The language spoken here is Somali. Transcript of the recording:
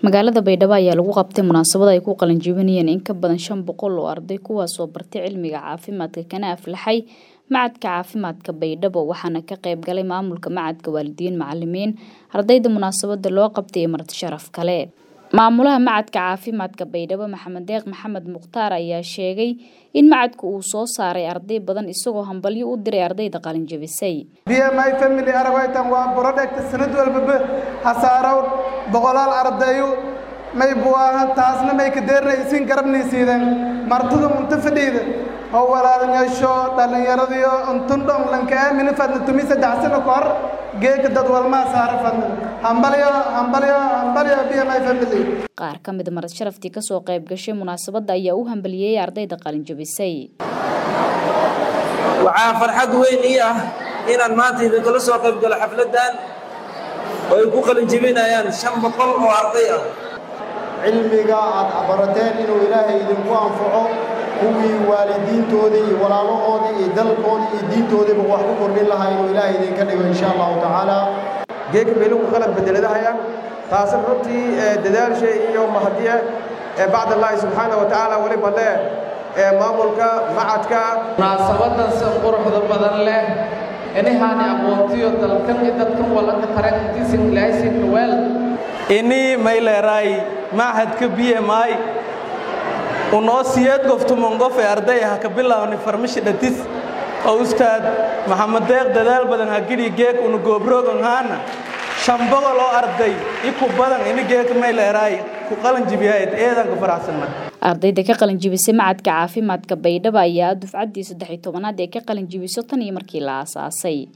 magaalada Baydhabo ayaa lagu qabtay munaasabad ay ku qalin jebinayeen in ka badan 500 oo arday kuwaas oo bartay cilmiga caafimaadka kana aflaxay macadka caafimaadka Baydhabo waxaana ka qayb galay maamulka macadka waalidiin macallimiin ardayda munaasabada loo qabtay marti sharaf kale maamulaha macadka caafimaadka Baydhabo Maxamed Deeq Maxamed Muqtaar ayaa sheegay in macadku uu soo saaray arday badan isagoo hambalyo u diray ardayda qalin jebisay BMI family aragaytan waa product sanad walba hasaaraw boqolaal ardayo may buuha taasna may ka deernaysiin garabnaysiidan martida munta fadhiida oo walaalnyaasho dhalinyaradiyo untun dhon lanka aamin fadna tumisa dacsana kor geeka dad walma saarafan hambalyo BMI family qaar ka mid marti sharaftii ka soo qayb gashay munaasabada ayaa u hambaliyay ardayda qalin jebisay waxaa farxad weyn ii ah inaan maanta idin soo qayb galo xafladan oo ay ku qalin jebinayaan 500 oo arday ah cilmiga aad barateen inuu Ilaahay idinku anfaco kuwii waalidiintoodii iyo walaalahoodii iyo dalkoodii iyo diintoodiiba wax ku kordhin lahaa inuu Ilaahay idinka dhigo insha Allah taala geek meelu ku qalab bedeladahaya taas runtii dadaalshay iyo mahadiya baad Allah subhanahu wa ta'ala wali balle maamulka macadka munaasabadan si quruxda badan leh inahan aqoontiyo dalkan dadkan wala ka tarantiisin Ilaahay weel ini mayleeray macadka BMI ونو سياد قفتو من قف أرضي هكبلا ونفرمش دتيس أو أستاذ محمد ديق دلال بدن هكيري جيك ونقبرو هانا شامبغ لو أرضي يكو بدن إني جيك ميل راي كقلن جبيهايد إيه كفر عسلنا ardayda ka qalin jebisay macadka caafimaadka Baydhabo ayaa dufcadii 13aad ee ka qalin jebisay tan iyo markii la aasaasay